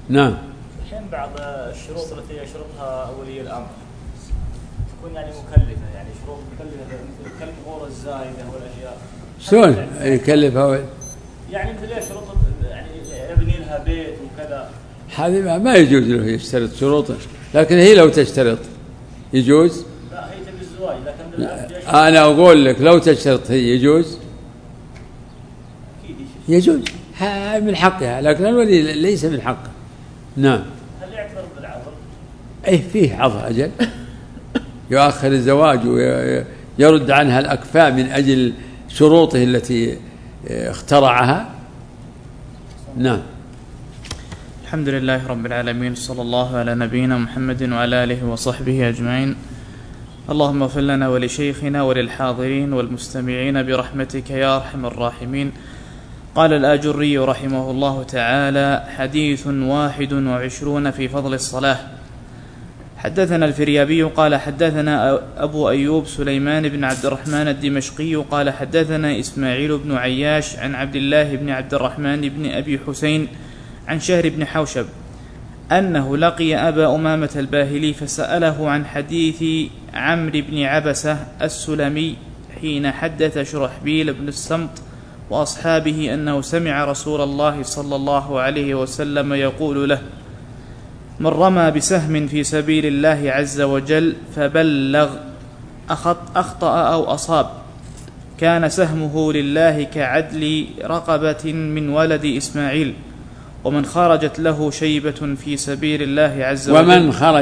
نعم. الحين بعض الشروط التي يشرطها ولي الأمر تكون يعني مكلفة، يعني شروط مكلفة مثل كالأمور الزايدة والأشياء. شلون يكلفها؟ يعني مثل شروط يعني يبني لها بيت وكذا. هذه ما يجوز له يشترط شروطه، لكن هي لو تشترط يجوز. لا هي تبي الزواج، لكن أنا أقول لك لو تشترط هي يجوز. يجوز من حقها، لكن الولي ليس من حقه. نعم. هل يعتبر بالعذر؟ أي فيه عذر أجل، يؤخر الزواج ويرد عنها الأكفاء من أجل شروطه التي اخترعها. نعم. الحمد لله رب العالمين، صلى الله على نبينا محمد وعلى آله وصحبه أجمعين. اللهم اغفر لنا ولشيخنا وللحاضرين والمستمعين برحمتك يا أرحم الراحمين. قال الآجري رحمه الله تعالى: حديث 21 في فضل الصلاة. حدثنا الفريابي قال حدثنا أبو أيوب سليمان بن عبد الرحمن الدمشقي قال حدثنا إسماعيل بن عياش عن عبد الله بن عبد الرحمن بن أبي حسين عن شهر بن حوشب أنه لقي أبا أمامة الباهلي فسأله عن حديث عمرو بن عبسة السلمي حين حدث شرحبيل بن السمط وأصحابه أنه سمع رسول الله صلى الله عليه وسلم يقول له: من رمى بسهم في سبيل الله عز وجل فبلغ أخطأ أو أصاب كان سهمه لله كعدل رقبة من ولد إسماعيل. ومن خرجت له شيبة في سبيل الله عز وجل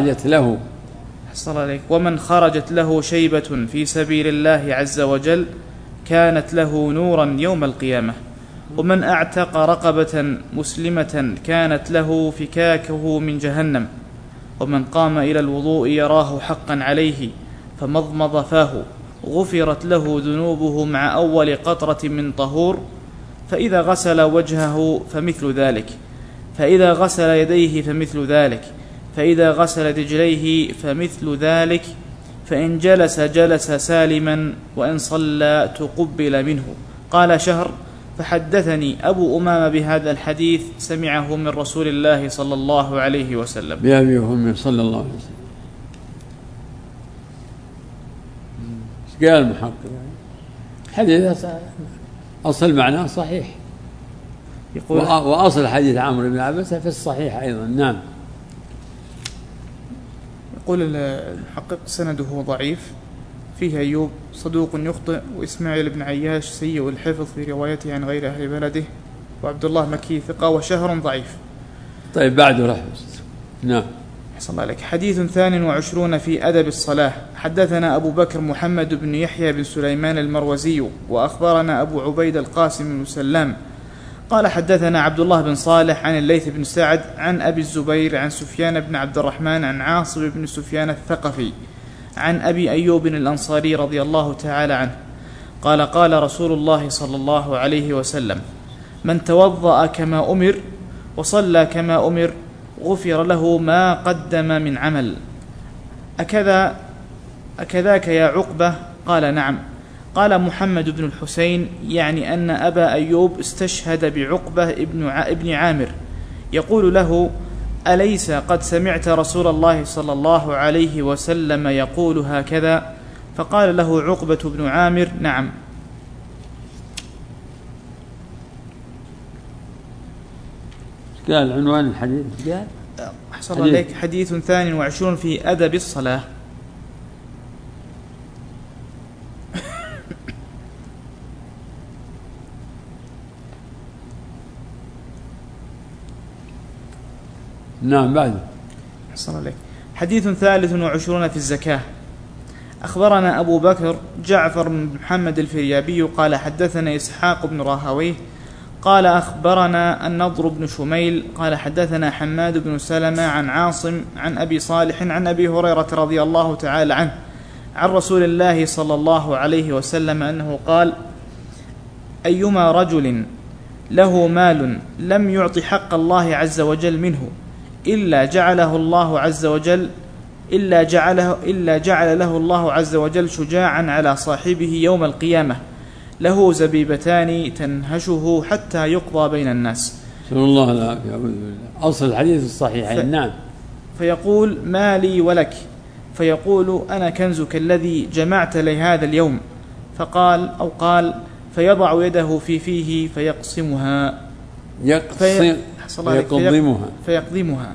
ومن خرجت له شيبة في سبيل الله عز وجل كانت له نورا يوم القيامة. ومن أعتق رقبة مسلمة كانت له فكاكه من جهنم. ومن قام إلى الوضوء يراه حقا عليه فمضمض فاه غفرت له ذنوبه مع أول قطرة من طهور. فإذا غسل وجهه فمثل ذلك، فإذا غسل يديه فمثل ذلك، فإذا غسل رجليه فمثل ذلك، فإن جلس جلس سالما، وإن صلى تقبل منه. قال شهر: فحدثني أبو أمامة بهذا الحديث سمعه من رسول الله صلى الله عليه وسلم. بأبي وأمي صلى الله عليه وسلم. قال محقق حديث أصل معناه صحيح، وأصل حديث عمرو بن عبسة في الصحيح أيضا. نعم. يقول المحقق: سنده ضعيف، فيه أيوب صدوق يخطئ، وإسماعيل بن عياش سيء الحفظ في روايته عن غير أهل بلده، وعبد الله مكي ثقة، وشهر ضعيف. طيب بعده رحمة. نعم. حسن الله عليك. حديث 22 في أدب الصلاة. حدثنا أبو بكر محمد بن يحيى بن سليمان المروزي وأخبرنا أبو عبيد القاسم بن سلام قال حدثنا عبد الله بن صالح عن الليث بن سعد عن أبي الزبير عن سفيان بن عبد الرحمن عن عاصم بن سفيان الثقفي عن أبي أيوب الأنصاري رضي الله تعالى عنه قال: قال رسول الله صلى الله عليه وسلم: من توضأ كما أمر وصلى كما أمر غفر له ما قدم من عمل. أكذاك يا عقبة؟ قال: نعم. قال محمد بن الحسين يعني أن أبا أيوب استشهد بعقبة ابن عامر يقول له: أليس قد سمعت رسول الله صلى الله عليه وسلم يقول هكذا؟ فقال له عقبة بن عامر: نعم. قال عنوان الحديث قال أحسن عليك: حديث 22 في أدب الصلاة. نعم. بعد أحسن عليك. حديث 23 في الزكاة. أخبرنا أبو بكر جعفر بن محمد الفريابي قال حدثنا إسحاق بن راهويه قال أخبرنا النضر بن شميل قال حدثنا حماد بن سلمة عن عاصم عن أبي صالح عن أبي هريرة رضي الله تعالى عنه عن رسول الله صلى الله عليه وسلم أنه قال: أيما رجل له مال لم يعط حق الله عز وجل منه إلا جعل له الله عز وجل شجاعا على صاحبه يوم القيامة، له زبيبتان تنهشه حتى يقضى بين الناس، نسأل الله العافية. أعوذ بالله. أصل الحديث الصحيحين. نعم. فيقول ما لي ولك؟ فيقول أنا كنزك الذي جمعت لي هذا اليوم. قال فيضع يده في فيه فيقسمها. فيقضمها.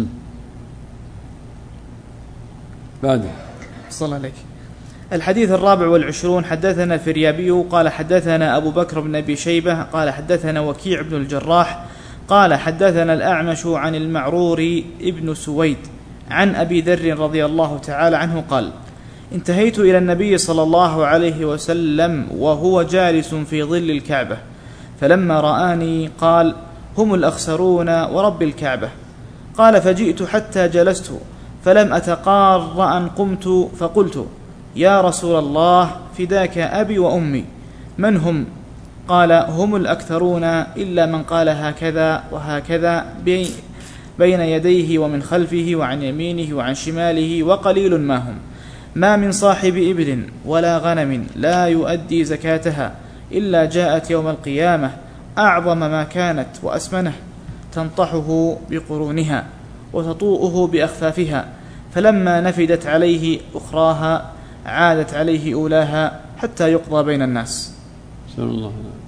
بعد صلى عليك. الحديث 24. حدثنا الفريابي قال حدثنا أبو بكر بن أبي شيبة قال حدثنا وكيع بن الجراح قال حدثنا الأعمش عن المعرور ابن سويد عن أبي ذر رضي الله تعالى عنه قال انتهيت إلى النبي صلى الله عليه وسلم وهو جالس في ظل الكعبة، فلما رآني قال هم الأخسرون ورب الكعبة. قال فجئت حتى جلست فلم أتقار أن قمت، فقلت يا رسول الله فداك أبي وأمي، من هم؟ قال هم الأكثرون إلا من قال هكذا وهكذا بين يديه ومن خلفه وعن يمينه وعن شماله وقليل ما هم، ما من صاحب إبل ولا غنم لا يؤدي زكاتها إلا جاءت يوم القيامة أعظم ما كانت وأسمنه، تنطحه بقرونها وتطوؤه بأخفافها، فلما نفدت عليه أخراها عادت عليه أولاها حتى يقضى بين الناس. صلى الله عليه وسلم.